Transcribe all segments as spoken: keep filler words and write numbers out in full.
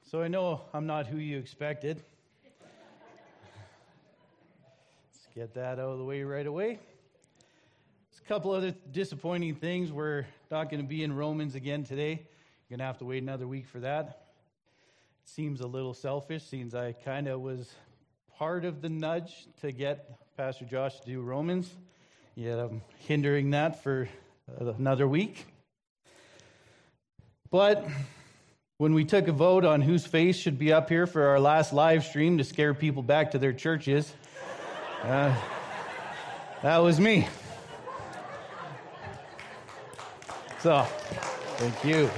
So I know I'm not who you expected. Let's get that out of the way right away. There's a couple other disappointing things. We're not going to be in Romans again today. You're going to have to wait another week for that. It seems a little selfish, since I kind of was part of the nudge to get Pastor Josh to do Romans. Yet I'm hindering that for another week. But when we took a vote on whose face should be up here for our last live stream to scare people back to their churches, uh, that was me. So, thank you.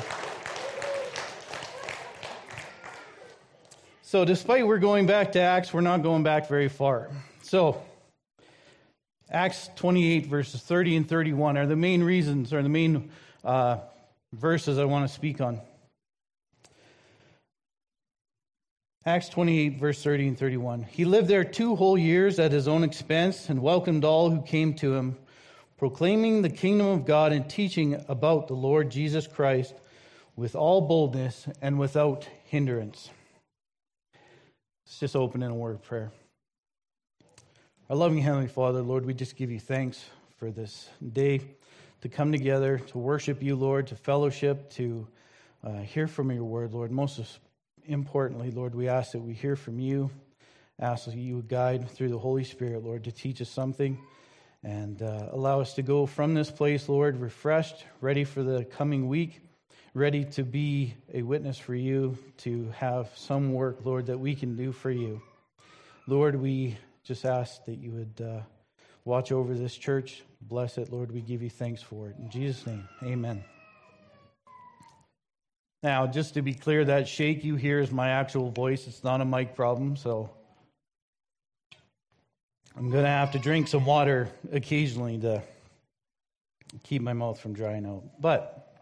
So, despite we're going back to Acts, we're not going back very far. So, Acts twenty-eight, verses thirty and thirty-one are the main reasons, or the main uh, verses I want to speak on. Acts twenty-eight, verse thirty and thirty-one. He lived there two whole years at his own expense and welcomed all who came to him, proclaiming the kingdom of God and teaching about the Lord Jesus Christ with all boldness and without hindrance. Let's just open in a word of prayer. Our loving Heavenly Father, Lord, we just give you thanks for this day to come together, to worship you, Lord, to fellowship, to uh, hear from your word, Lord. Most importantly, Lord, we ask that we hear from you, ask that you would guide through the Holy Spirit, Lord, to teach us something and uh, allow us to go from this place, Lord, refreshed, ready for the coming week, ready to be a witness for you, to have some work, Lord, that we can do for you. Lord, we just ask that you would uh, watch over this church, bless it, Lord. We give you thanks for it. In Jesus' name, amen. Now, just to be clear, that shake you hear is my actual voice. It's not a mic problem, so I'm going to have to drink some water occasionally to keep my mouth from drying out. But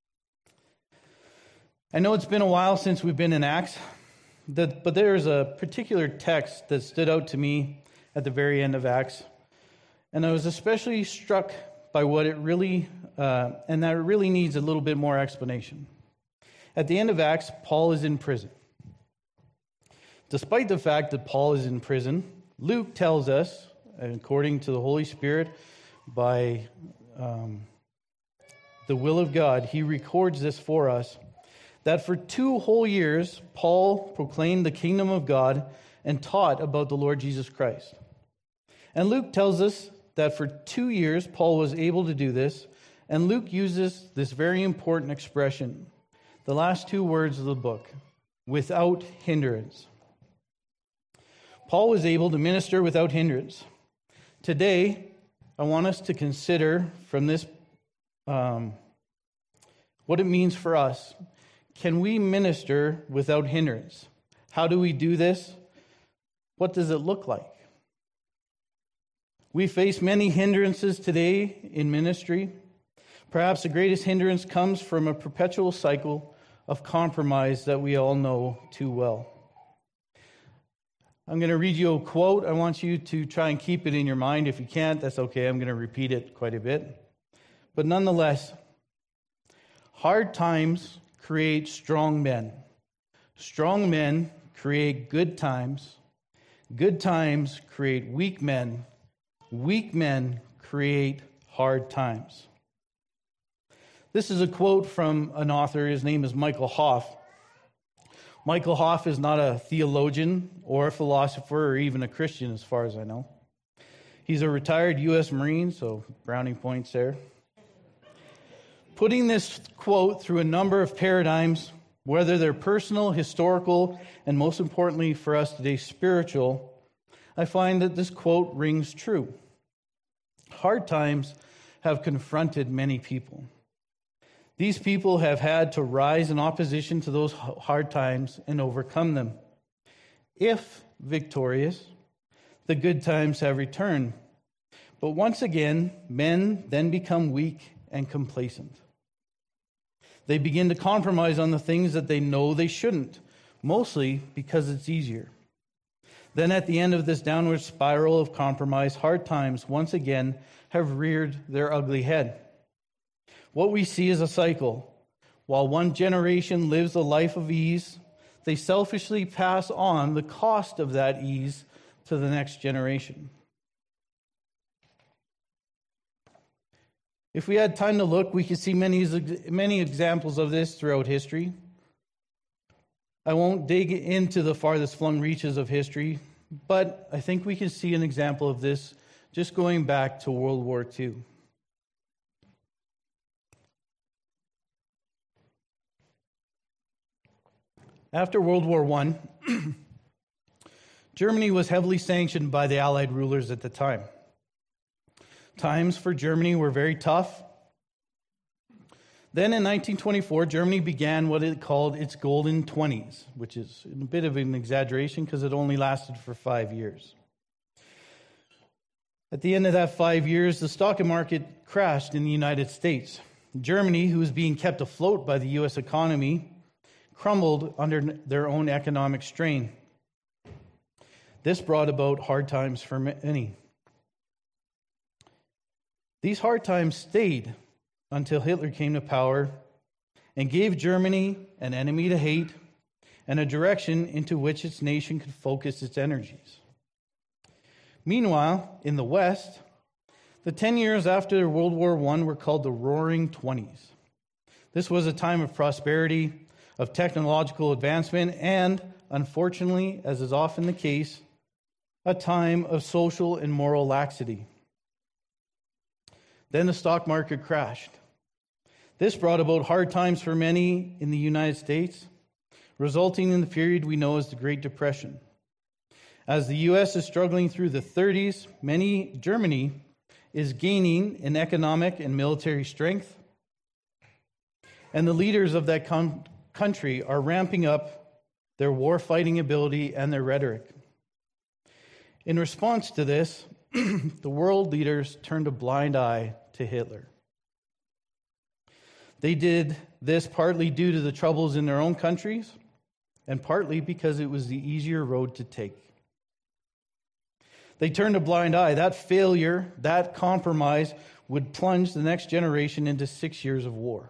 I know it's been a while since we've been in Acts, but there's a particular text that stood out to me at the very end of Acts, and I was especially struck by what it really, uh, and that it really needs a little bit more explanation. At the end of Acts, Paul is in prison. Despite the fact that Paul is in prison, Luke tells us, according to the Holy Spirit, by um, the will of God, he records this for us, that for two whole years, Paul proclaimed the kingdom of God and taught about the Lord Jesus Christ. And Luke tells us that for two years, Paul was able to do this, and Luke uses this very important expression, the last two words of the book, without hindrance. Paul was able to minister without hindrance. Today, I want us to consider from this um, what it means for us. Can we minister without hindrance? How do we do this? What does it look like? We face many hindrances today in ministry. Perhaps the greatest hindrance comes from a perpetual cycle of compromise that we all know too well. I'm going to read you a quote. I want you to try and keep it in your mind. If you can't, that's okay. I'm going to repeat it quite a bit. But nonetheless, hard times create strong men. Strong men create good times. Good times create weak men. Weak men create hard times. This is a quote from an author. His name is Michael Hoff. Michael Hoff is not a theologian or a philosopher or even a Christian as far as I know. He's a retired U S Marine, so brownie points there. Putting this quote through a number of paradigms, whether they're personal, historical, and most importantly for us today, spiritual, I find that this quote rings true. Hard times have confronted many people. These people have had to rise in opposition to those hard times and overcome them. If victorious, the good times have returned. But once again, men then become weak and complacent. They begin to compromise on the things that they know they shouldn't, mostly because it's easier. Then at the end of this downward spiral of compromise, hard times once again have reared their ugly head. What we see is a cycle. While one generation lives a life of ease, they selfishly pass on the cost of that ease to the next generation. If we had time to look, we could see many, many examples of this throughout history. I won't dig into the farthest flung reaches of history, but I think we can see an example of this just going back to World War Two. After World War One, Germany was heavily sanctioned by the Allied rulers at the time. Times for Germany were very tough. Then in nineteen twenty-four, Germany began what it called its golden twenties, which is a bit of an exaggeration because it only lasted for five years. At the end of that five years, the stock market crashed in the United States. Germany, who was being kept afloat by the U S economy, crumbled under their own economic strain. This brought about hard times for many. These hard times stayed until Hitler came to power and gave Germany an enemy to hate and a direction into which its nation could focus its energies. Meanwhile, in the West, the ten years after World War One were called the Roaring Twenties. This was a time of prosperity, of technological advancement, and, unfortunately, as is often the case, a time of social and moral laxity. Then the stock market crashed. This brought about hard times for many in the United States, resulting in the period we know as the Great Depression. As the U S is struggling through the thirties, many Germany is gaining in economic and military strength, and the leaders of that con- country are ramping up their war-fighting ability and their rhetoric. In response to this, the world leaders turned a blind eye to Hitler. They did this partly due to the troubles in their own countries, and partly because it was the easier road to take. They turned a blind eye. That failure, that compromise, would plunge the next generation into six years of war.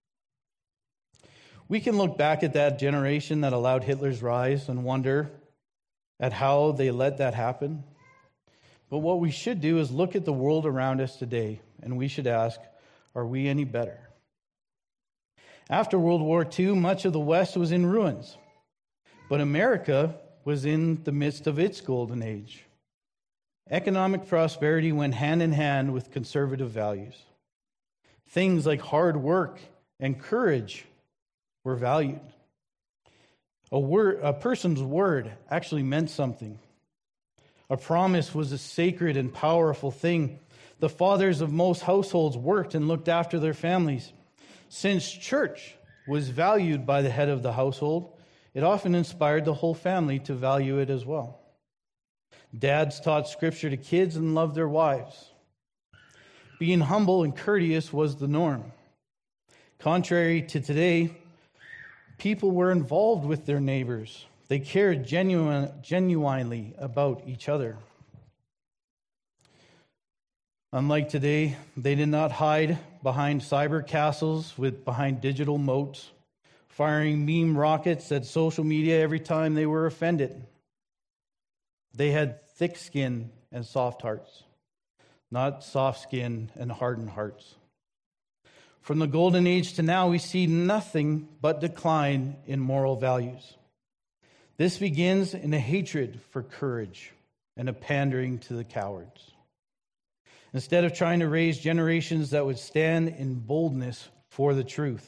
We can look back at that generation that allowed Hitler's rise and wonder at how they let that happen. But what we should do is look at the world around us today, and we should ask, are we any better? After World War Two, much of the West was in ruins, but America was in the midst of its golden age. Economic prosperity went hand in hand with conservative values. Things like hard work and courage were valued. A word, a person's word actually meant something. A promise was a sacred and powerful thing. The fathers of most households worked and looked after their families. Since church was valued by the head of the household, it often inspired the whole family to value it as well. Dads taught scripture to kids and loved their wives. Being humble and courteous was the norm. Contrary to today, people were involved with their neighbors. They cared genuine, genuinely about each other. Unlike today, they did not hide behind cyber castles with behind digital moats, firing meme rockets at social media every time they were offended. They had thick skin and soft hearts, not soft skin and hardened hearts. From the golden age to now, we see nothing but decline in moral values. This begins in a hatred for courage and a pandering to the cowards. Instead of trying to raise generations that would stand in boldness for the truth.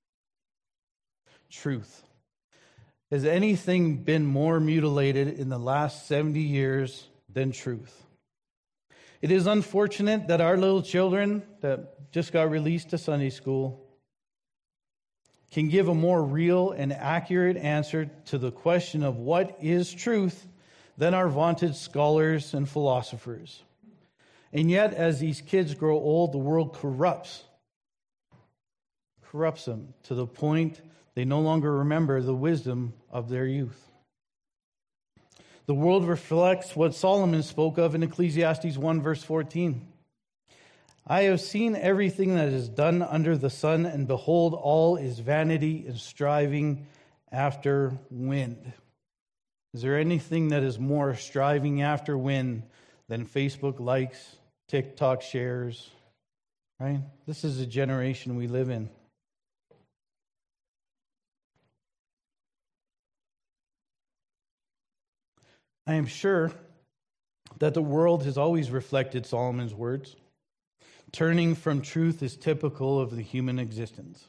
Truth. Has anything been more mutilated in the last seventy years than truth? It is unfortunate that our little children that just got released to Sunday school can give a more real and accurate answer to the question of what is truth than our vaunted scholars and philosophers. And yet, as these kids grow old, the world corrupts, corrupts them to the point they no longer remember the wisdom of their youth. The world reflects what Solomon spoke of in Ecclesiastes one, verse fourteen. I have seen everything that is done under the sun, and behold, all is vanity and striving after wind. Is there anything that is more striving after wind than Facebook likes, TikTok shares, right? This is the generation we live in. I am sure that the world has always reflected Solomon's words. Turning from truth is typical of the human existence.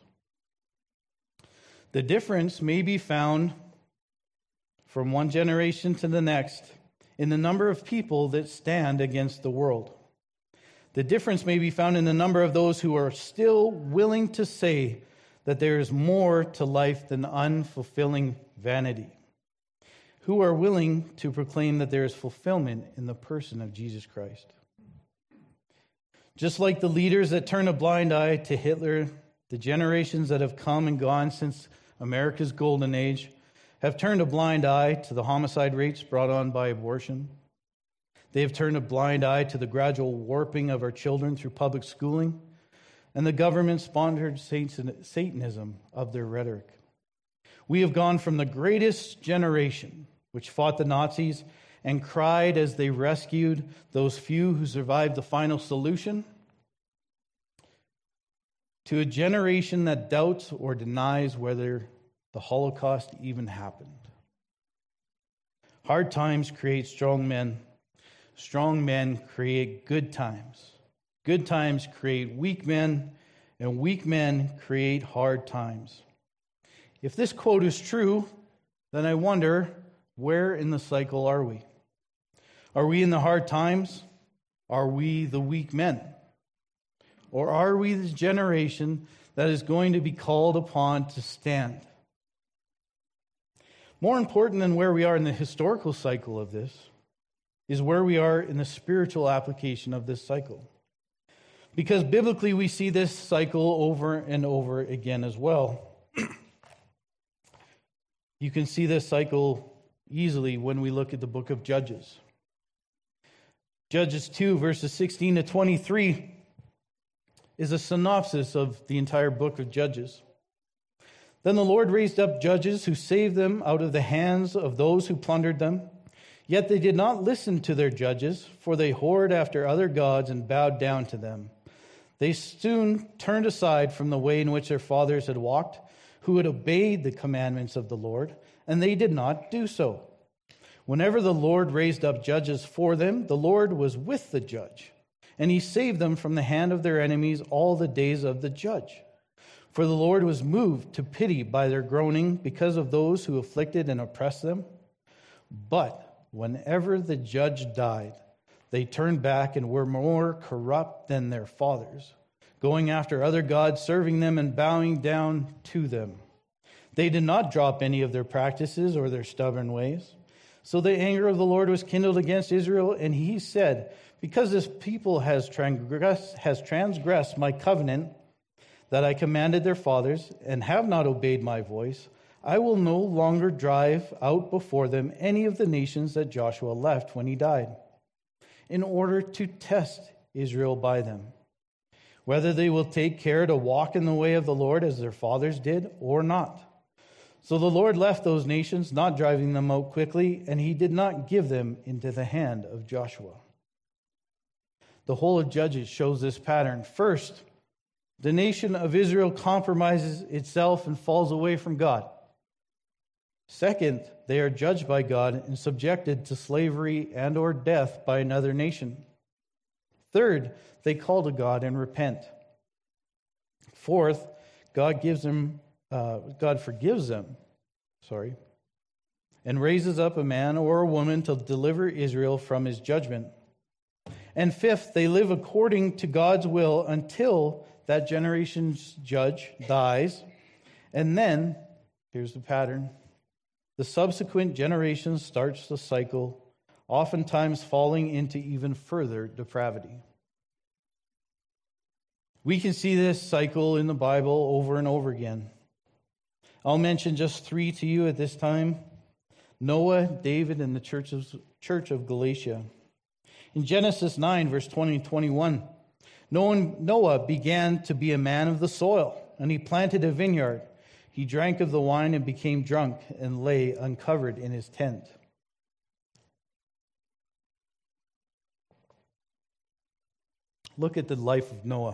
The difference may be found from one generation to the next in the number of people that stand against the world. The difference may be found in the number of those who are still willing to say that there is more to life than unfulfilling vanity, who are willing to proclaim that there is fulfillment in the person of Jesus Christ. Just like the leaders that turn a blind eye to Hitler, the generations that have come and gone since America's golden age have turned a blind eye to the homicide rates brought on by abortion. They have turned a blind eye to the gradual warping of our children through public schooling and the government-sponsored Satanism of their rhetoric. We have gone from the greatest generation, which fought the Nazis and cried as they rescued those few who survived the final solution, to a generation that doubts or denies whether the Holocaust even happened. Hard times create strong men. Strong men create good times. Good times create weak men, and weak men create hard times. If this quote is true, then I wonder, where in the cycle are we? Are we in the hard times? Are we the weak men? Or are we the generation that is going to be called upon to stand? More important than where we are in the historical cycle of this is where we are in the spiritual application of this cycle. Because biblically we see this cycle over and over again as well. You can see this cycle easily when we look at the book of Judges. Judges two, verses sixteen to twenty-three is a synopsis of the entire book of Judges. Then the Lord raised up judges who saved them out of the hands of those who plundered them. Yet they did not listen to their judges, for they whored after other gods and bowed down to them. They soon turned aside from the way in which their fathers had walked, who had obeyed the commandments of the Lord, and they did not do so. Whenever the Lord raised up judges for them, the Lord was with the judge, and he saved them from the hand of their enemies all the days of the judge. For the Lord was moved to pity by their groaning because of those who afflicted and oppressed them. But whenever the judge died, they turned back and were more corrupt than their fathers, going after other gods, serving them and bowing down to them. They did not drop any of their practices or their stubborn ways. So the anger of the Lord was kindled against Israel, and he said, because this people has transgressed, has transgressed my covenant that I commanded their fathers, and have not obeyed my voice, I will no longer drive out before them any of the nations that Joshua left when he died, in order to test Israel by them, whether they will take care to walk in the way of the Lord as their fathers did or not. So the Lord left those nations, not driving them out quickly, and he did not give them into the hand of Joshua. The whole of Judges shows this pattern. First, the nation of Israel compromises itself and falls away from God. Second, they are judged by God and subjected to slavery and or death by another nation. Third, they call to God and repent. Fourth, God gives them, uh, God forgives them, sorry, and raises up a man or a woman to deliver Israel from his judgment. And fifth, they live according to God's will until that generation's judge dies. And then, here's the pattern. The subsequent generation starts the cycle, oftentimes falling into even further depravity. We can see this cycle in the Bible over and over again. I'll mention just three to you at this time. Noah, David, and the church of, church of Galatia. In Genesis nine, verse twenty and twenty-one, Noah began to be a man of the soil, and he planted a vineyard. He drank of the wine and became drunk and lay uncovered in his tent. Look at the life of Noah.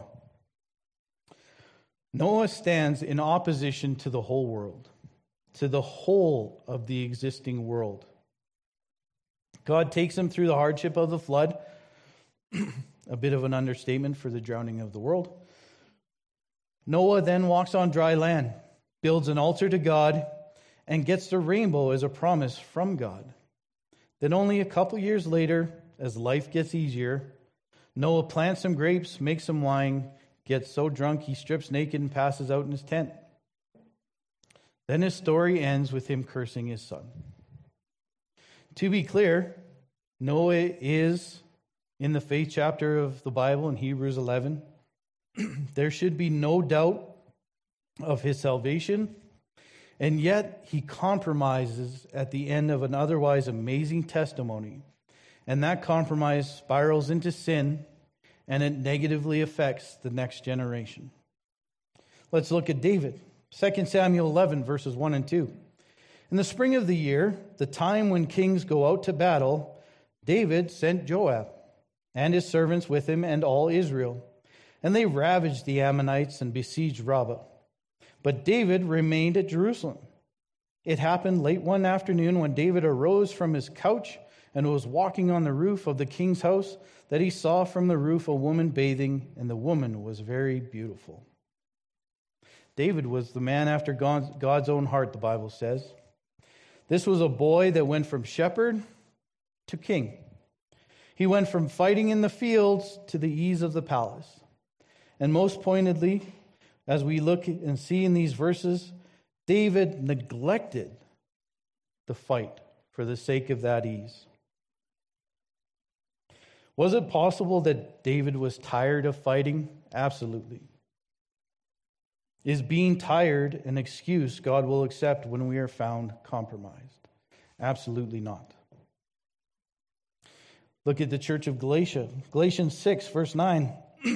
Noah stands in opposition to the whole world, to the whole of the existing world. God takes him through the hardship of the flood, a bit of an understatement for the drowning of the world. Noah then walks on dry land, builds an altar to God, and gets the rainbow as a promise from God. Then only a couple years later, as life gets easier, Noah plants some grapes, makes some wine, gets so drunk he strips naked and passes out in his tent. Then his story ends with him cursing his son. To be clear, Noah is in the faith chapter of the Bible in Hebrews eleven. There should be no doubt of his salvation, and yet he compromises at the end of an otherwise amazing testimony. And that compromise spirals into sin, and it negatively affects the next generation. Let's look at David. Second Samuel eleven, verses one and two. In the spring of the year, the time when kings go out to battle, David sent Joab and his servants with him and all Israel. And they ravaged the Ammonites and besieged Rabbah. But David remained at Jerusalem. It happened late one afternoon when David arose from his couch and was walking on the roof of the king's house that he saw from the roof a woman bathing, and the woman was very beautiful. David was the man after God's, God's own heart, the Bible says. This was a boy that went from shepherd to king. He went from fighting in the fields to the ease of the palace. And most pointedly, as we look and see in these verses, David neglected the fight for the sake of that ease. Was it possible that David was tired of fighting? Absolutely. Is being tired an excuse God will accept when we are found compromised? Absolutely not. Look at the church of Galatia. Galatians six, verse nine.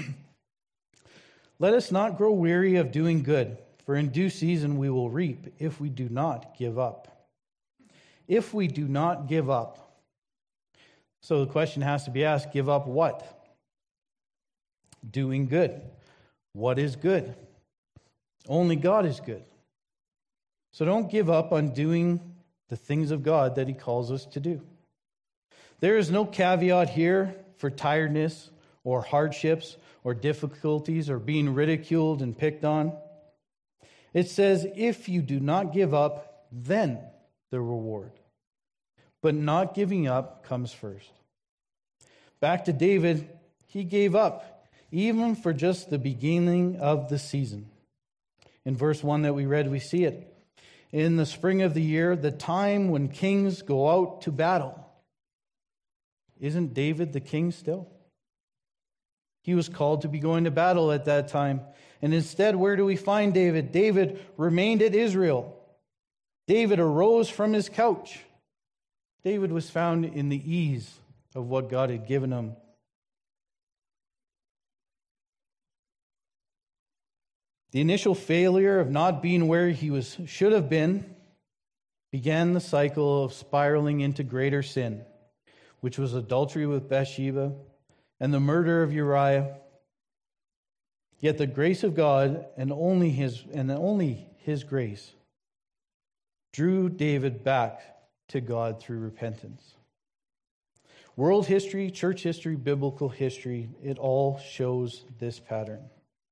Let us not grow weary of doing good, for in due season we will reap if we do not give up. If we do not give up. So the question has to be asked, give up what? Doing good. What is good? Only God is good. So don't give up on doing the things of God that He calls us to do. There is no caveat here for tiredness or hardships or difficulties or being ridiculed and picked on. It says, if you do not give up, then the reward. But not giving up comes first. Back to David, he gave up, even for just the beginning of the season. In verse one that we read, we see it. In the spring of the year, the time when kings go out to battle. Isn't David the king still? He was called to be going to battle at that time. And instead, where do we find David? David remained at Israel. David arose from his couch. David was found in the ease of what God had given him. The initial failure of not being where he was should have been began the cycle of spiraling into greater sin, which was adultery with Bathsheba and the murder of Uriah. Yet the grace of God and only his and only his grace drew David back to God through repentance. World history, church history, biblical history, it all shows this pattern.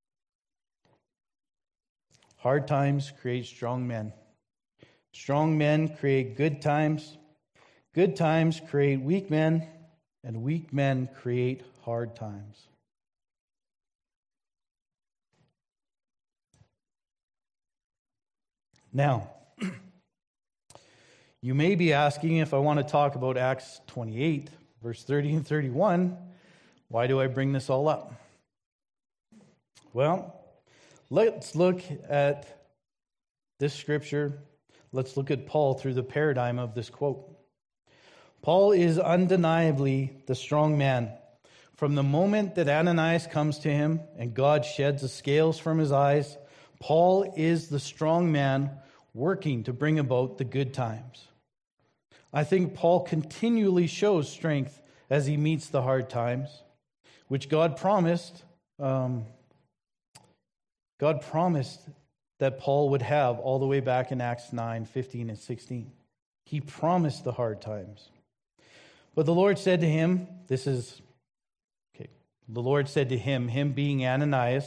Hard times create strong men. Strong men create good times. Good times create weak men. And weak men create hard times. Now, you may be asking, if I want to talk about Acts twenty-eight, verse thirty and thirty-one, why do I bring this all up? Well, let's look at this scripture. Let's look at Paul through the paradigm of this quote. Paul is undeniably the strong man. From the moment that Ananias comes to him and God sheds the scales from his eyes, Paul is the strong man working to bring about the good times. I think Paul continually shows strength as he meets the hard times, which God promised. Um, God promised that Paul would have all the way back in Acts nine, fifteen, and sixteen. He promised the hard times. But the Lord said to him, this is, okay, the Lord said to him, him being Ananias,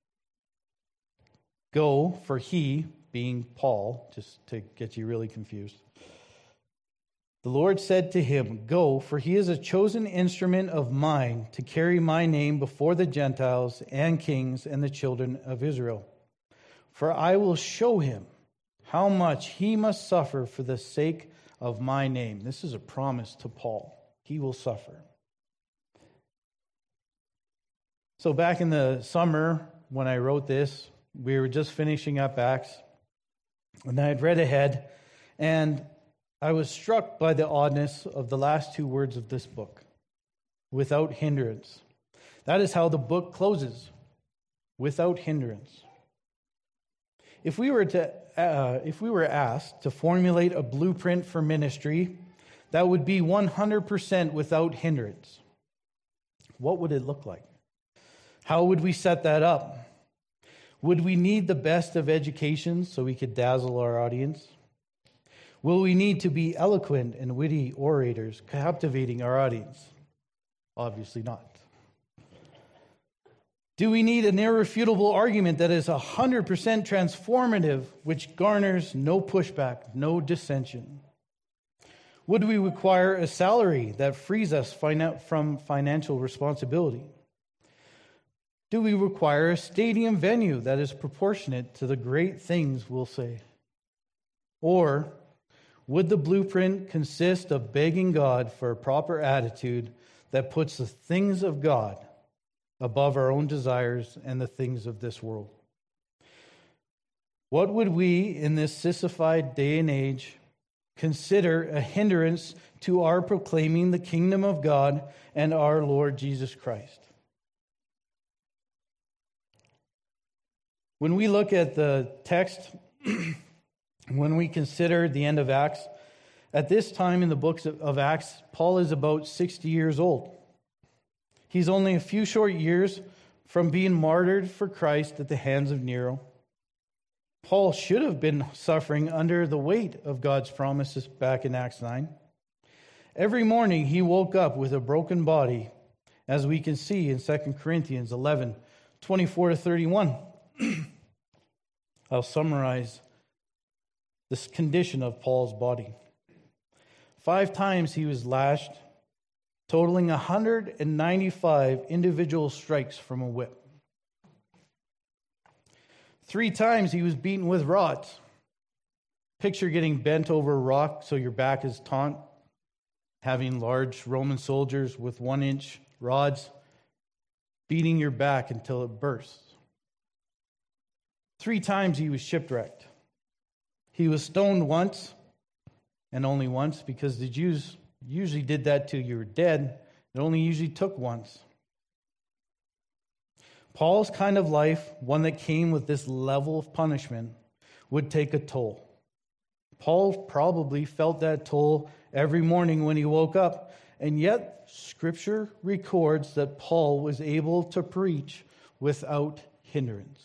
go, for he, being Paul, just to get you really confused. The Lord said to him, go, for he is a chosen instrument of mine to carry my name before the Gentiles and kings and the children of Israel. For I will show him how much he must suffer for the sake of my name. This is a promise to Paul. He will suffer. So back in the summer when I wrote this, we were just finishing up Acts, and I had read ahead, and I was struck by the oddness of the last two words of this book, without hindrance. That is how the book closes, without hindrance. If we were to, uh, if we were asked to formulate a blueprint for ministry, that would be one hundred percent without hindrance. What would it look like? How would we set that up? Would we need the best of education so we could dazzle our audience? Will we need to be eloquent and witty orators, captivating our audience? Obviously not. Do we need an irrefutable argument that is one hundred percent transformative, which garners no pushback, no dissension? Would we require a salary that frees us from financial responsibility? Do we require a stadium venue that is proportionate to the great things we'll say? Or would the blueprint consist of begging God for a proper attitude that puts the things of God above our own desires and the things of this world? What would we, in this sissified day and age, consider a hindrance to our proclaiming the kingdom of God and our Lord Jesus Christ? When we look at the text, when we consider the end of Acts, at this time in the books of Acts, Paul is about sixty years old. He's only a few short years from being martyred for Christ at the hands of Nero. Paul should have been suffering under the weight of God's promises back in Acts nine. Every morning he woke up with a broken body, as we can see in Second Corinthians eleven, twenty-four to thirty-one. I'll summarize this condition of Paul's body. Five times he was lashed, totaling one hundred ninety-five individual strikes from a whip. Three times he was beaten with rods. Picture getting bent over a rock so your back is taut, having large Roman soldiers with one-inch rods beating your back until it bursts. Three times he was shipwrecked. He was stoned once, and only once, because the Jews usually did that till you were dead. It only usually took once. Paul's kind of life, one that came with this level of punishment, would take a toll. Paul probably felt that toll every morning when he woke up, and yet Scripture records that Paul was able to preach without hindrance.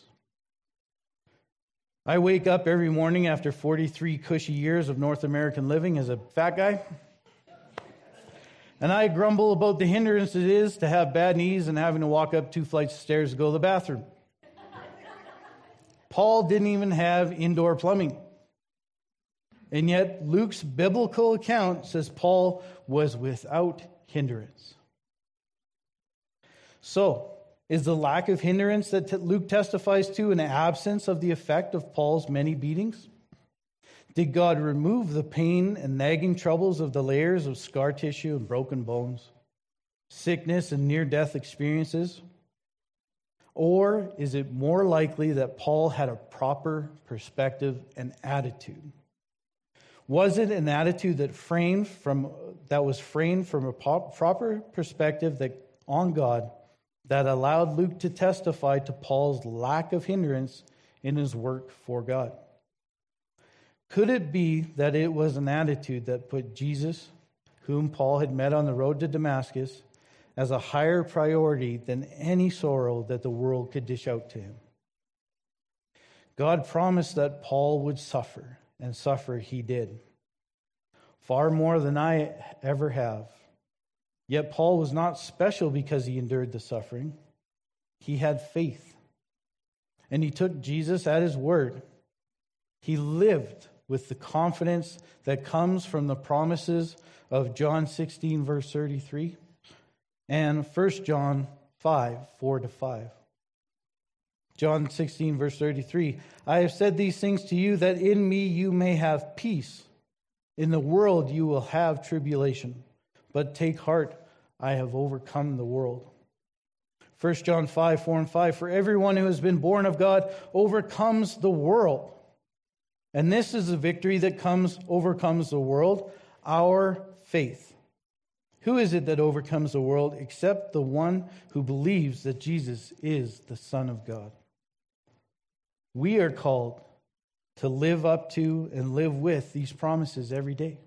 I wake up every morning after forty-three cushy years of North American living as a fat guy, and I grumble about the hindrance it is to have bad knees and having to walk up two flights of stairs to go to the bathroom. Paul didn't even have indoor plumbing. And yet Luke's biblical account says Paul was without hindrance. So, is the lack of hindrance that Luke testifies to an absence of the effect of Paul's many beatings? Did God remove the pain and nagging troubles of the layers of scar tissue and broken bones, sickness and near-death experiences? Or is it more likely that Paul had a proper perspective and attitude? Was it an attitude that framed from that was framed from a proper perspective that on God that allowed Luke to testify to Paul's lack of hindrance in his work for God. Could it be that it was an attitude that put Jesus, whom Paul had met on the road to Damascus, as a higher priority than any sorrow that the world could dish out to him? God promised that Paul would suffer, and suffer he did, far more than I ever have. Yet Paul was not special because he endured the suffering. He had faith, and he took Jesus at his word. He lived with the confidence that comes from the promises of John sixteen, verse thirty-three, and First John five, four to five. John sixteen, verse thirty-three, I have said these things to you that in me you may have peace. In the world you will have tribulation, but take heart, I have overcome the world. First John five, four and five, for everyone who has been born of God overcomes the world. And this is the victory that comes overcomes the world, our faith. Who is it that overcomes the world except the one who believes that Jesus is the Son of God? We are called to live up to and live with these promises every day.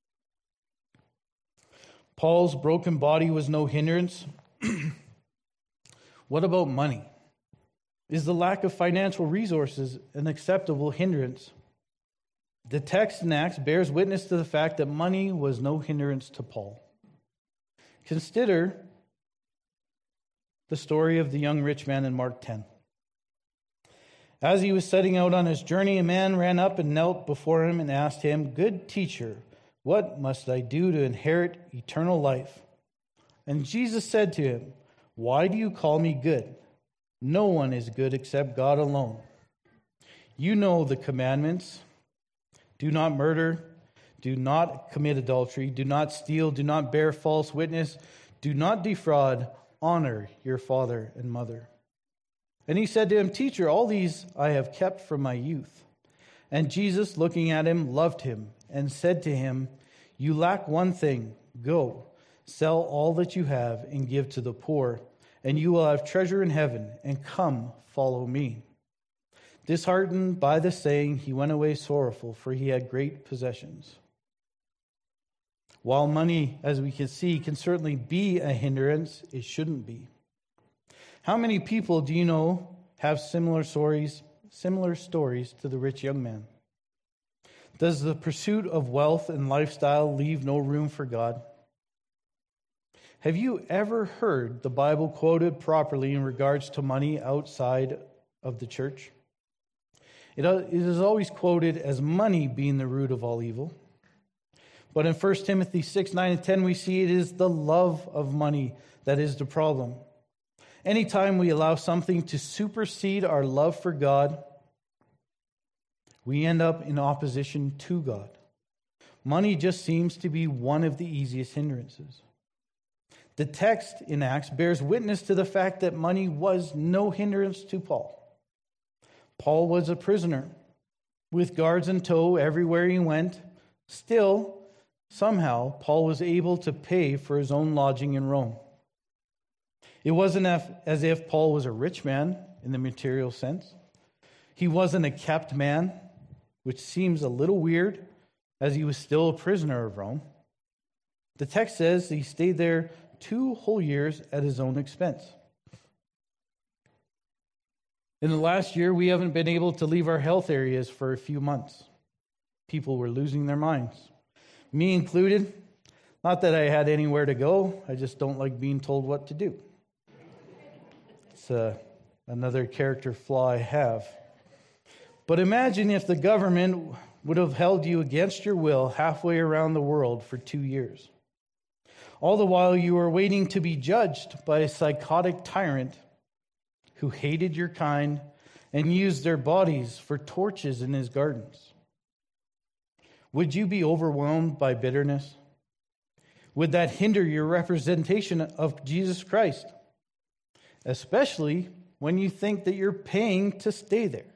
Paul's broken body was no hindrance. What about money? Is the lack of financial resources an acceptable hindrance? The text in Acts bears witness to the fact that money was no hindrance to Paul. Consider the story of the young rich man in Mark ten. As he was setting out on his journey, a man ran up and knelt before him and asked him, Good teacher, what must I do to inherit eternal life? And Jesus said to him, Why do you call me good? No one is good except God alone. You know the commandments. Do not murder. Do not commit adultery. Do not steal. Do not bear false witness. Do not defraud. Honor your father and mother. And he said to him, Teacher, all these I have kept from my youth. And Jesus, looking at him, loved him and said to him, You lack one thing. Go, sell all that you have and give to the poor, and you will have treasure in heaven, and come, follow me. Disheartened by the saying, he went away sorrowful, for he had great possessions. While money, as we can see, can certainly be a hindrance, it shouldn't be. How many people do you know have similar stories, similar stories to the rich young man? Does the pursuit of wealth and lifestyle leave no room for God? Have you ever heard the Bible quoted properly in regards to money outside of the church? It is always quoted as money being the root of all evil. But in First Timothy six, nine, and ten, we see it is the love of money that is the problem. Anytime we allow something to supersede our love for God, we end up in opposition to God. Money just seems to be one of the easiest hindrances. The text in Acts bears witness to the fact that money was no hindrance to Paul. Paul was a prisoner with guards in tow everywhere he went. Still, somehow, Paul was able to pay for his own lodging in Rome. It wasn't as if Paul was a rich man in the material sense. He wasn't a kept man, which seems a little weird, as he was still a prisoner of Rome. The text says he stayed there two whole years at his own expense. In the last year, we haven't been able to leave our health areas for a few months. People were losing their minds, me included. Not that I had anywhere to go, I just don't like being told what to do. It's uh, another character flaw I have. But imagine if the government would have held you against your will halfway around the world for two years. All the while you were waiting to be judged by a psychotic tyrant who hated your kind and used their bodies for torches in his gardens. Would you be overwhelmed by bitterness? Would that hinder your representation of Jesus Christ? Especially when you think that you're paying to stay there.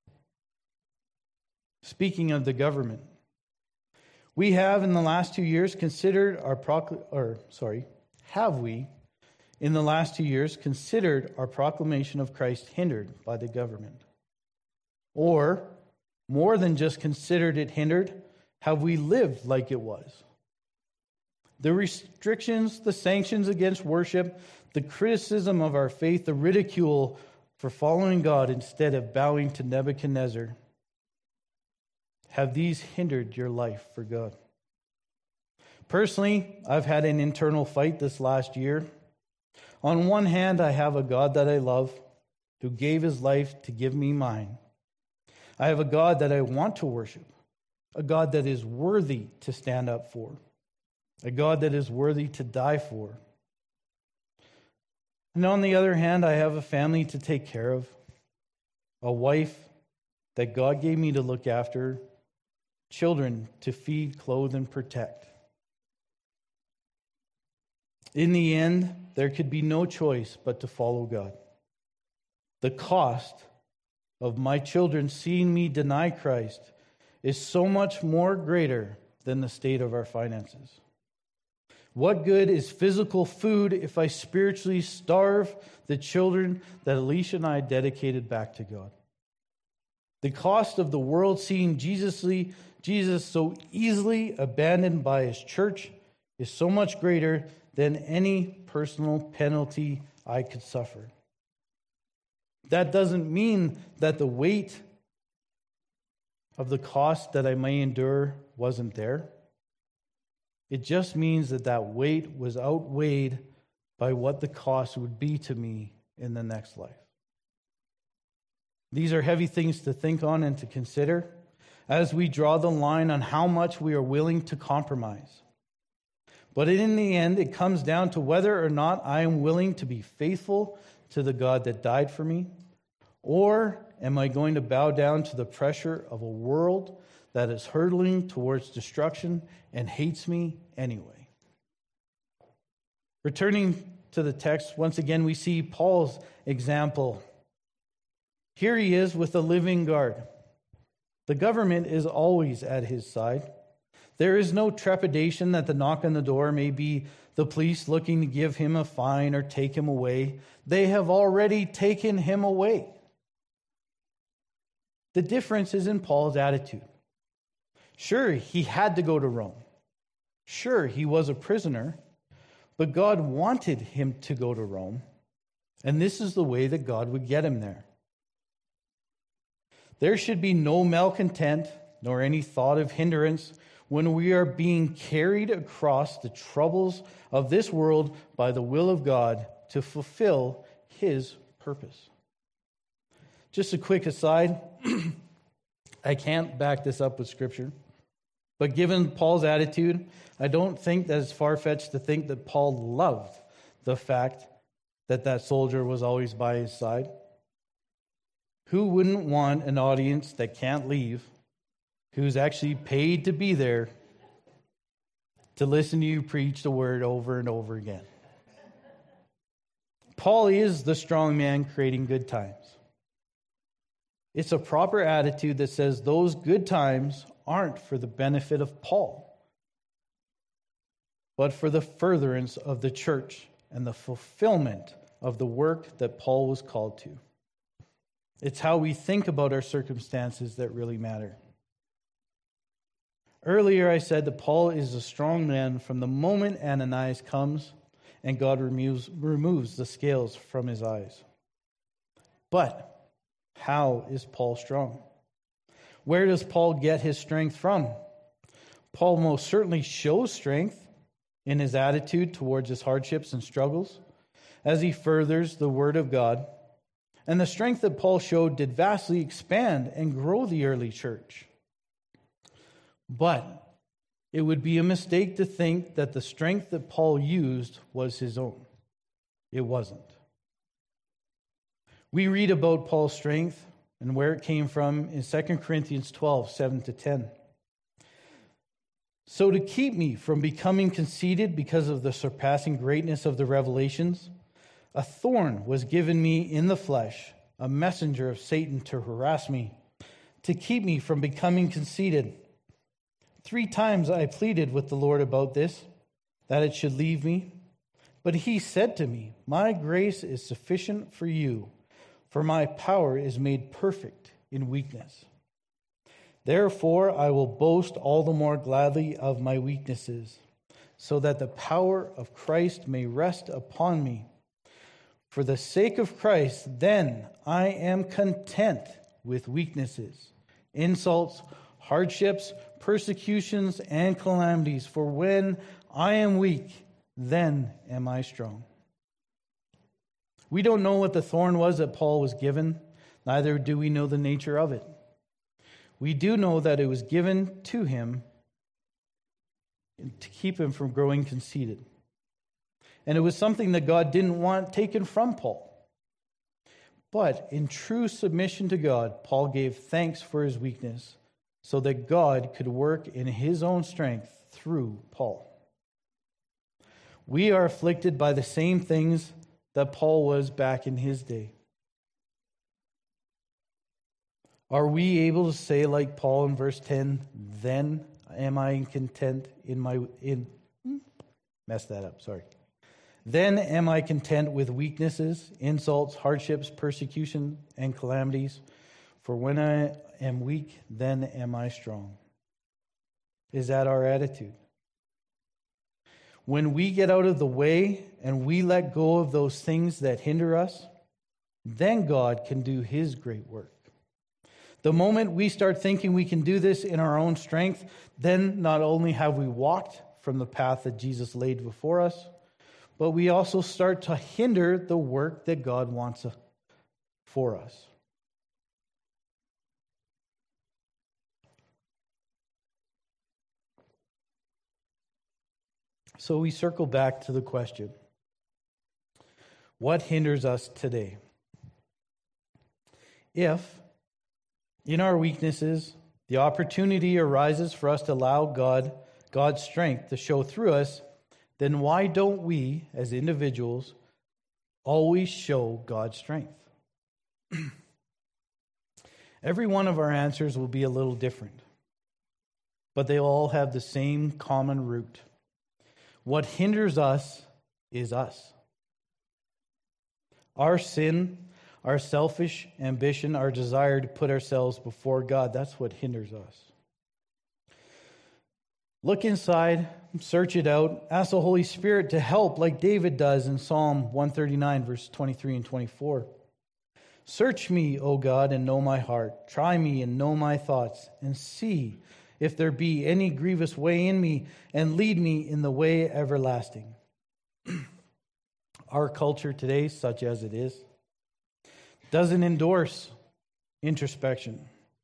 Speaking of the government, we have in the last two years considered our procl- or sorry, have we in the last two years considered our proclamation of Christ hindered by the government? Or, more than just considered it hindered, have we lived like it was? The restrictions, the sanctions against worship, the criticism of our faith, the ridicule for following God instead of bowing to Nebuchadnezzar, have these hindered your life for God? Personally, I've had an internal fight this last year. On one hand, I have a God that I love, who gave his life to give me mine. I have a God that I want to worship, a God that is worthy to stand up for, a God that is worthy to die for. And on the other hand, I have a family to take care of, a wife that God gave me to look after, children to feed, clothe, and protect. In the end, there could be no choice but to follow God. The cost of my children seeing me deny Christ is so much more greater than the state of our finances. What good is physical food if I spiritually starve the children that Alicia and I dedicated back to God? The cost of the world seeing Jesus, Jesus so easily abandoned by his church is so much greater than any personal penalty I could suffer. That doesn't mean that the weight of the cost that I may endure wasn't there. It just means that that weight was outweighed by what the cost would be to me in the next life. These are heavy things to think on and to consider as we draw the line on how much we are willing to compromise. But in the end, it comes down to whether or not I am willing to be faithful to the God that died for me, or am I going to bow down to the pressure of a world that is hurtling towards destruction and hates me anyway? Returning to the text, once again, we see Paul's example. Here he is with a living guard. The government is always at his side. There is no trepidation that the knock on the door may be the police looking to give him a fine or take him away. They have already taken him away. The difference is in Paul's attitude. Sure, he had to go to Rome. Sure, he was a prisoner, but God wanted him to go to Rome, and this is the way that God would get him there. There should be no malcontent nor any thought of hindrance when we are being carried across the troubles of this world by the will of God to fulfill his purpose. Just a quick aside, I can't back this up with Scripture, but given Paul's attitude, I don't think that it's far-fetched to think that Paul loved the fact that that soldier was always by his side. Who wouldn't want an audience that can't leave, who's actually paid to be there, to listen to you preach the word over and over again? Paul is the strong man creating good times. It's a proper attitude that says those good times aren't for the benefit of Paul, but for the furtherance of the church and the fulfillment of the work that Paul was called to. It's how we think about our circumstances that really matter. Earlier I said that Paul is a strong man from the moment Ananias comes and God removes, removes the scales from his eyes. But how is Paul strong? Where does Paul get his strength from? Paul most certainly shows strength in his attitude towards his hardships and struggles as he furthers the word of God. And the strength that Paul showed did vastly expand and grow the early church. But it would be a mistake to think that the strength that Paul used was his own. It wasn't. We read about Paul's strength and where it came from in Second Corinthians twelve, seven to ten. So to keep me from becoming conceited because of the surpassing greatness of the revelations, a thorn was given me in the flesh, a messenger of Satan to harass me, to keep me from becoming conceited. Three times I pleaded with the Lord about this, that it should leave me. But he said to me, "My grace is sufficient for you, for my power is made perfect in weakness. Therefore, I will boast all the more gladly of my weaknesses, so that the power of Christ may rest upon me. For the sake of Christ, then I am content with weaknesses, insults, hardships, persecutions, and calamities. For when I am weak, then am I strong. We don't know what the thorn was that Paul was given, neither do we know the nature of it. We do know that it was given to him to keep him from growing conceited. And it was something that God didn't want taken from Paul. But in true submission to God, Paul gave thanks for his weakness, so that God could work in his own strength through Paul. We are afflicted by the same things that Paul was back in his day. Are we able to say, like Paul in verse ten, then am I content in my... in messed that up, sorry. Then am I content with weaknesses, insults, hardships, persecution, and calamities. For when I am weak, then am I strong. Is that our attitude? When we get out of the way and we let go of those things that hinder us, then God can do his great work. The moment we start thinking we can do this in our own strength, then not only have we walked from the path that Jesus laid before us, but we also start to hinder the work that God wants for us. So we circle back to the question, what hinders us today? If, in our weaknesses, the opportunity arises for us to allow God, God's strength to show through us, then why don't we, as individuals, always show God's strength? Every one of our answers will be a little different, but they all have the same common root. What hinders us is us. Our sin, our selfish ambition, our desire to put ourselves before God, that's what hinders us. Look inside, search it out, ask the Holy Spirit to help like David does in Psalm one thirty-nine, verse twenty-three and twenty-four. Search me, O God, and know my heart. Try me and know my thoughts, and see if there be any grievous way in me, and lead me in the way everlasting. Our culture today, such as it is, doesn't endorse introspection.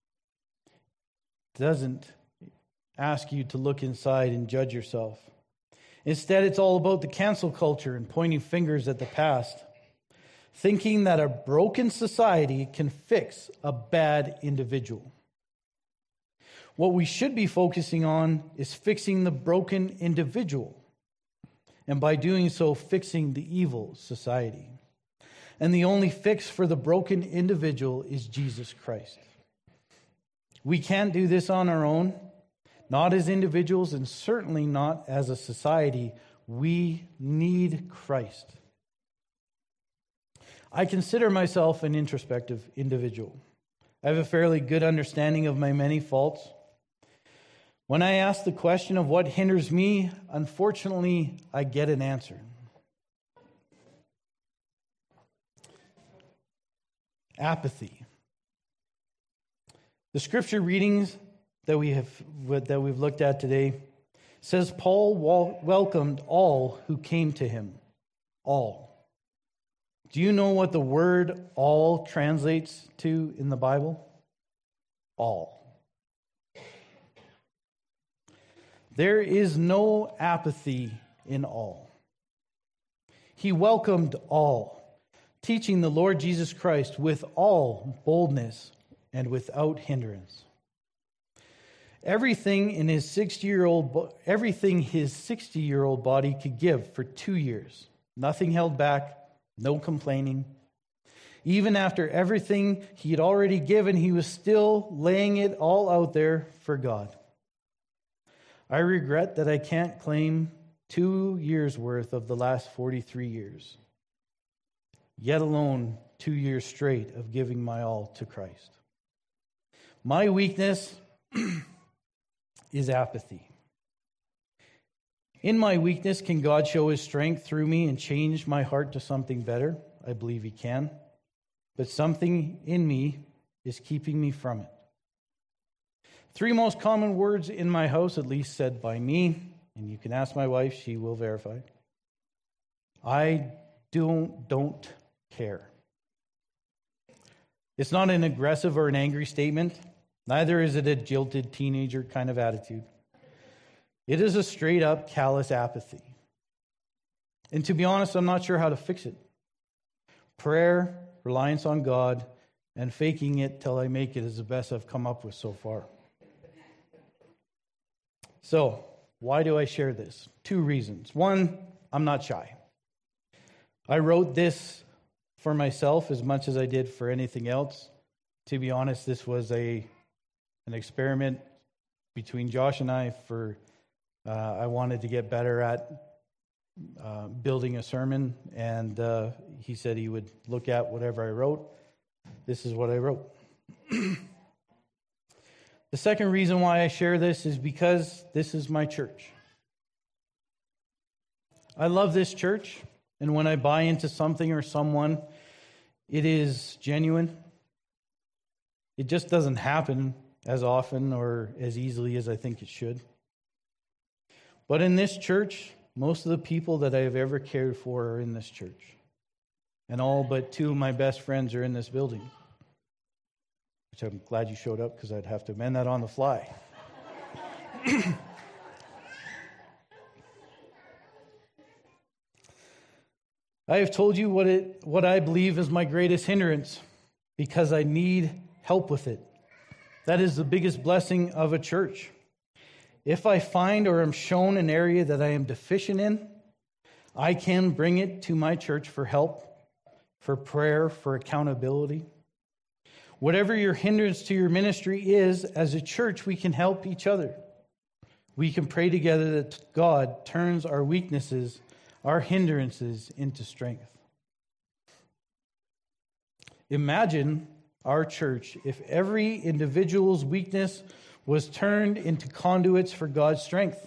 Doesn't ask you to look inside and judge yourself. Instead, it's all about the cancel culture and pointing fingers at the past, thinking that a broken society can fix a bad individual. What we should be focusing on is fixing the broken individual, and by doing so, fixing the evil society. And the only fix for the broken individual is Jesus Christ. We can't do this on our own, not as individuals, and certainly not as a society. We need Christ. I consider myself an introspective individual. I have a fairly good understanding of my many faults. When I ask the question of what hinders me, unfortunately, I get an answer. Apathy. The scripture readings that we have that we've looked at today says Paul welcomed all who came to him. All. Do you know what the word all translates to in the Bible? All. There is no apathy in all. He welcomed all, teaching the Lord Jesus Christ with all boldness and without hindrance. Everything in his sixty-year-old, everything his sixty-year-old body could give for two years. Nothing held back, no complaining. Even after everything he had already given, he was still laying it all out there for God. I regret that I can't claim two years' worth of the last forty-three years, yet alone two years straight of giving my all to Christ. My weakness is apathy. In my weakness, can God show his strength through me and change my heart to something better? I believe he can. But something in me is keeping me from it. Three most common words in my house, at least said by me, and you can ask my wife, she will verify. I don't, don't care. It's not an aggressive or an angry statement. Neither is it a jilted teenager kind of attitude. It is a straight up callous apathy. And to be honest, I'm not sure how to fix it. Prayer, reliance on God, and faking it till I make it is the best I've come up with so far. So, why do I share this? Two reasons. One, I'm not shy. I wrote this for myself as much as I did for anything else. To be honest, this was a an experiment between Josh and I for uh, I wanted to get better at uh, building a sermon, and uh, he said he would look at whatever I wrote. This is what I wrote. The second reason why I share this is because this is my church. I love this church, and when I buy into something or someone, it is genuine. It just doesn't happen as often or as easily as I think it should. But in this church, most of the people that I have ever cared for are in this church. And all but two of my best friends are in this building. Which I'm glad you showed up because I'd have to amend that on the fly. I have told you what it what I believe is my greatest hindrance because I need help with it. That is the biggest blessing of a church. If I find or am shown an area that I am deficient in, I can bring it to my church for help, for prayer, for accountability. Whatever your hindrance to your ministry is, as a church, we can help each other. We can pray together that God turns our weaknesses, our hindrances, into strength. Imagine our church if every individual's weakness was turned into conduits for God's strength.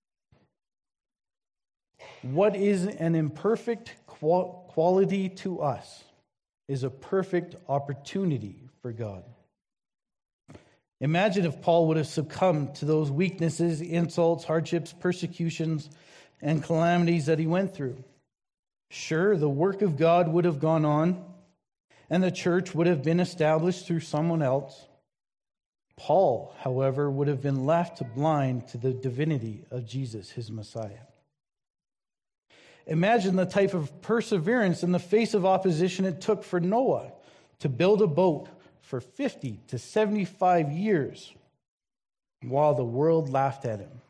What is an imperfect quality to us is a perfect opportunity for God. Imagine if Paul would have succumbed to those weaknesses, insults, hardships, persecutions, and calamities that he went through. Sure, the work of God would have gone on, and the church would have been established through someone else. Paul, however, would have been left blind to the divinity of Jesus, his Messiah. Imagine the type of perseverance in the face of opposition it took for Noah to build a boat for fifty to seventy-five years while the world laughed at him.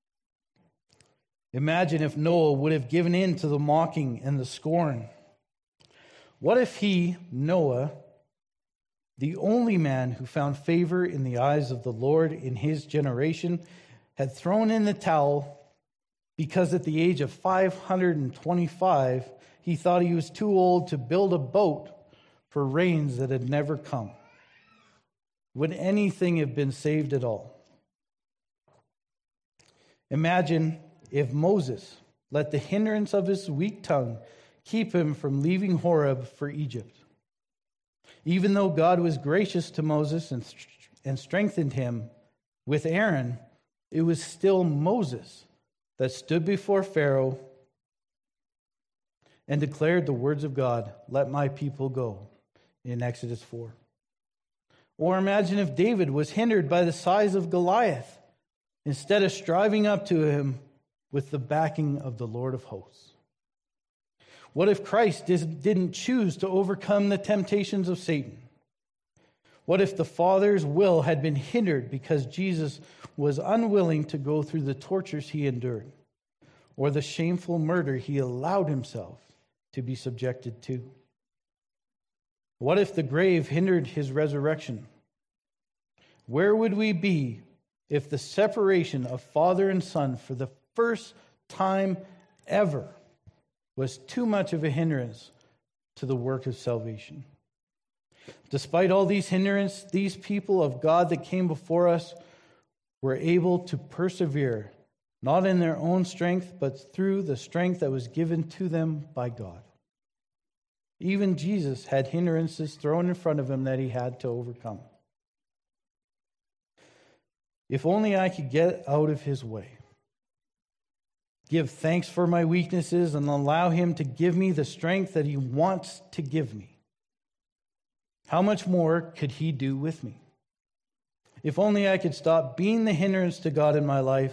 Imagine if Noah would have given in to the mocking and the scorn. What if he, Noah, the only man who found favor in the eyes of the Lord in his generation, had thrown in the towel because at the age of five hundred twenty-five, he thought he was too old to build a boat for rains that had never come? Would anything have been saved at all? Imagine if Moses let the hindrance of his weak tongue keep him from leaving Horeb for Egypt. Even though God was gracious to Moses and, and strengthened him with Aaron, it was still Moses that stood before Pharaoh and declared the words of God, "Let my people go," in Exodus four. Or imagine if David was hindered by the size of Goliath instead of striving up to him with the backing of the Lord of hosts. What if Christ didn't choose to overcome the temptations of Satan? What if the Father's will had been hindered because Jesus was unwilling to go through the tortures he endured, or the shameful murder he allowed himself to be subjected to? What if the grave hindered his resurrection? Where would we be if the separation of Father and Son for the first time ever was too much of a hindrance to the work of salvation? Despite all these hindrances, these people of God that came before us were able to persevere, not in their own strength, but through the strength that was given to them by God. Even Jesus had hindrances thrown in front of him that he had to overcome. If only I could get out of his way. Give thanks for my weaknesses and allow him to give me the strength that he wants to give me. How much more could he do with me? If only I could stop being the hindrance to God in my life.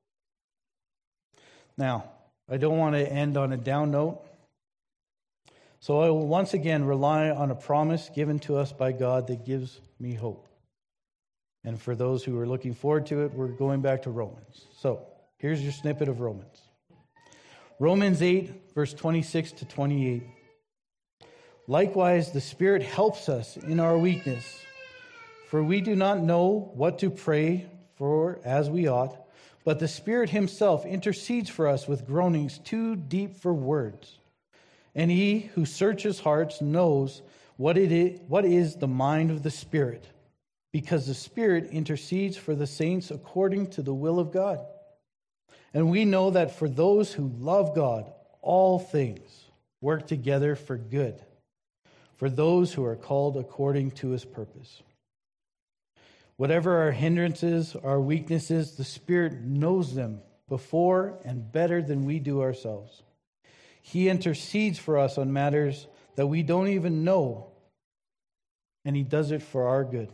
Now, I don't want to end on a down note. So I will once again rely on a promise given to us by God that gives me hope. And for those who are looking forward to it, we're going back to Romans. So here's your snippet of Romans. Romans eight, verse twenty-six to twenty-eight. Likewise, the Spirit helps us in our weakness, for we do not know what to pray for as we ought, but the Spirit himself intercedes for us with groanings too deep for words. And he who searches hearts knows what it is, what is the mind of the Spirit, because the Spirit intercedes for the saints according to the will of God. And we know that for those who love God, all things work together for good, for those who are called according to his purpose. Whatever our hindrances, our weaknesses, the Spirit knows them before and better than we do ourselves. He intercedes for us on matters that we don't even know, and he does it for our good.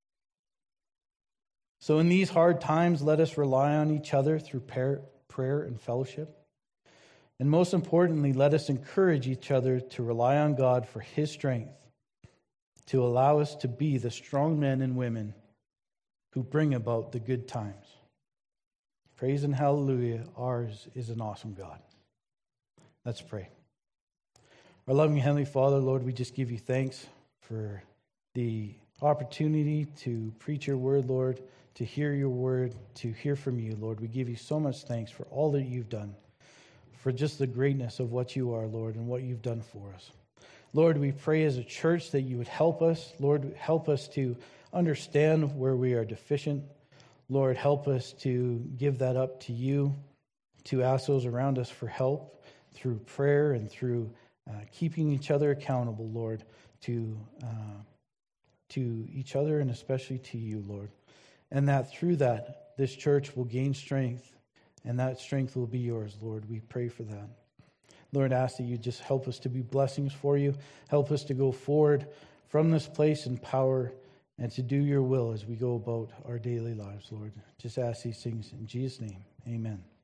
So in these hard times, let us rely on each other through prayer and fellowship. And most importantly, let us encourage each other to rely on God for his strength, to allow us to be the strong men and women who bring about the good times. Praise and hallelujah, ours is an awesome God. Let's pray. Our loving Heavenly Father, Lord, we just give you thanks for the opportunity to preach your word, Lord, to hear your word, to hear from you, Lord. We give you so much thanks for all that you've done, for just the greatness of what you are, Lord, and what you've done for us. Lord, we pray as a church that you would help us. Lord, help us to understand where we are deficient. Lord, help us to give that up to you, to ask those around us for help through prayer and through uh, keeping each other accountable, Lord, to uh, to each other and especially to you, Lord. And that through that, this church will gain strength, and that strength will be yours, Lord. We pray for that. Lord, I ask that you just help us to be blessings for you. Help us to go forward from this place in power and to do your will as we go about our daily lives, Lord. Just ask these things in Jesus' name. Amen.